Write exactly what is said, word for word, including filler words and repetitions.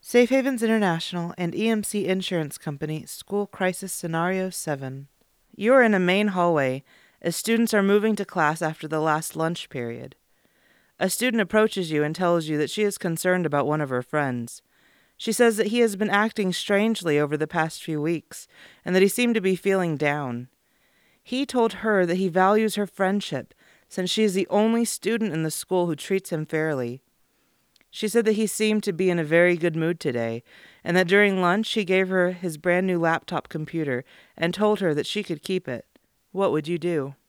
Safe Havens International and E M C Insurance Company, School Crisis Scenario seven. You are in a main hallway as students are moving to class after the last lunch period. A student approaches you and tells you that she is concerned about one of her friends. She says that he has been acting strangely over the past few weeks and that he seemed to be feeling down. He told her that he values her friendship since she is the only student in the school who treats him fairly. She said that he seemed to be in a very good mood today, and that during lunch he gave her his brand new laptop computer and told her that she could keep it. What would you do?